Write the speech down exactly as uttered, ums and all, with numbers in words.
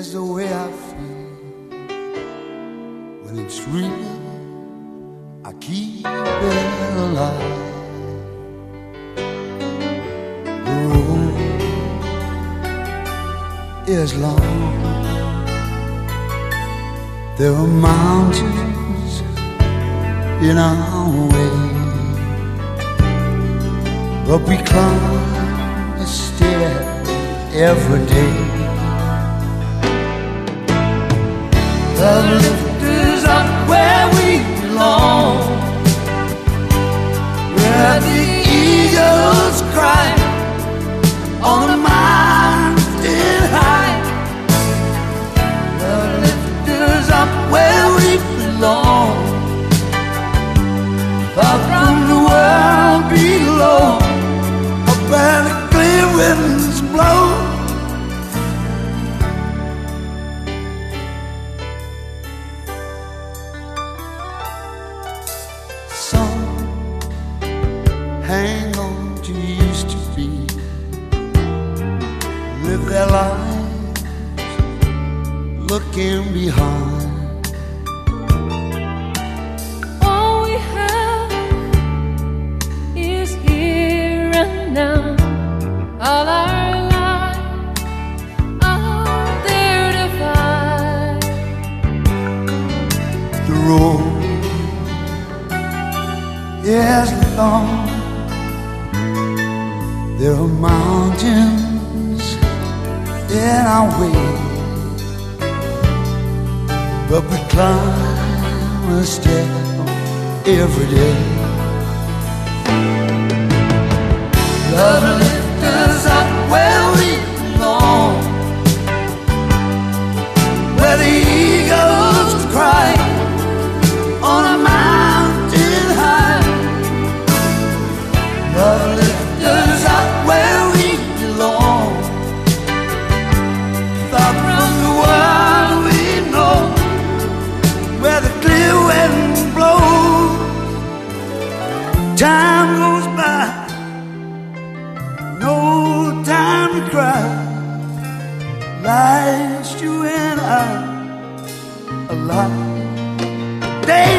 is the way I feel. When it's real, I keep it alive. The road is long. There are mountains in our way, but we climb a stair every day. Love lift us up where we belong, where the eagles cry on the mountain high. Love lift us up where we belong, far from the world below, up where the clear winds blow. Some hang on to used to be, live their lives looking behind. Now, all our lives are there to find. The road is long. There are mountains in our way, but we climb a step every day. Love lift us up where we belong, where the eagles cry on a mountain high. Love lift us up where we belong, far from the world we know, where the clear wind blows. Time goes by, no time to cry. Life's you and I alive. Day